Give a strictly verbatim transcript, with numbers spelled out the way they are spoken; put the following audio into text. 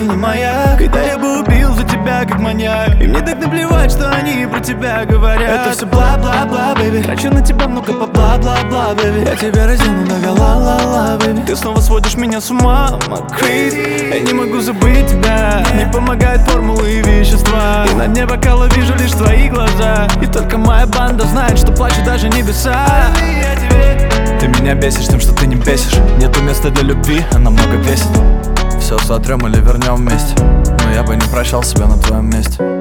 на маяк. Когда я бы убил за тебя, как маньяк. И мне так наплевать, что они про тебя говорят. Это все бла-бла-бла, бэби. Хочу на тебя много по бла-бла-бла, бэби. Я тебя раздену до ла-ла-ла, бэби. Ты снова сводишь меня с ума, my crazy. Я не могу забыть тебя. Не помогают формулы и вещества. И на дне бокала вижу лишь твои глаза. И только моя банда знает, что плачут даже небеса. Ты меня бесишь тем, что ты не бесишь. Нету места для любви, она много весит. Все сотрем или вернем вместе, но я бы не прощал себя на твоем месте.